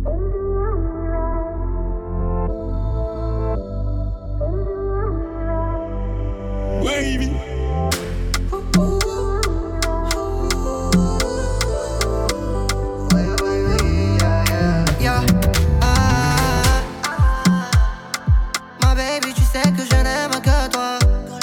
Wavy. Yeah. Ma baby, tu sais que je n'aime que toi.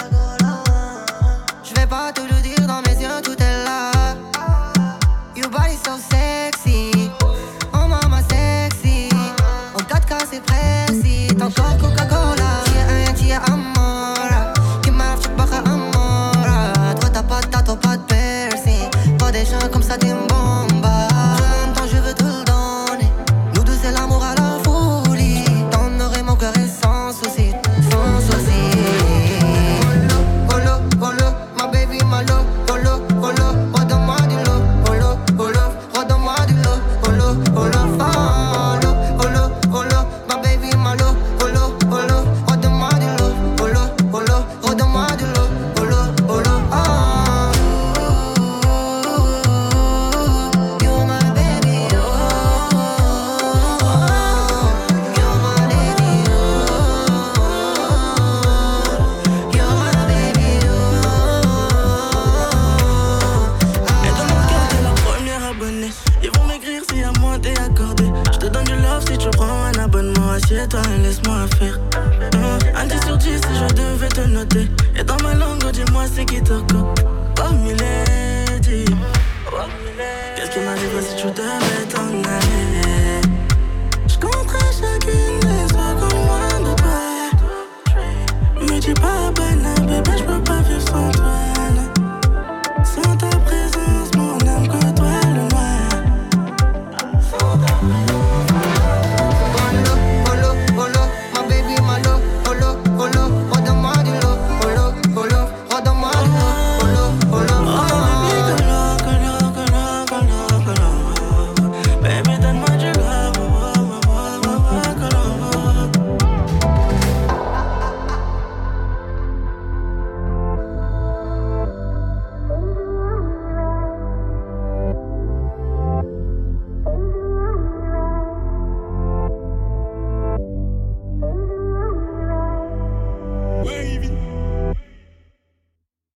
Je vais pas te le dire, dans mes yeux tout est là. Your body so sexy. Oh mama sexy. En 4K c'est précis. Ton corps Coca-Cola. Tu es amora. Qui marche tu baja amora. Toi t'as pas de tato, pas de piercing. Pas des gens comme ça, t'es une bombe. En même temps je veux te le donner. Nous deux c'est l'amour à la folie. T'en aurais mon cœur et sans souci. Sans souci. Olo, olo, ma baby, ma love. Olo, olo, redonne-moi du love. Olo, olo, redonne-moi du love. Olo, olo, ah, olo, olo, olo, ma baby, ma love. Olo, olo, redonne-moi du love. Olo, olo, redonne-moi du love. Olo, olo, ah. You're my baby, oh. You're my lady, oh. You're my baby, Et dans mon cœur t'es la première abonnée. Ils vont m'écrire si à moi t'es accordé. Je te donne du love si tu prends un abonnement. Assieds-toi et laisse-moi faire. Un 10 sur 10 si je devais te noter. Et dans ma langue dis-moi c'est qui te coque. Oh milady. Qu'est-ce qui m'arrive si tu devais t'en aller?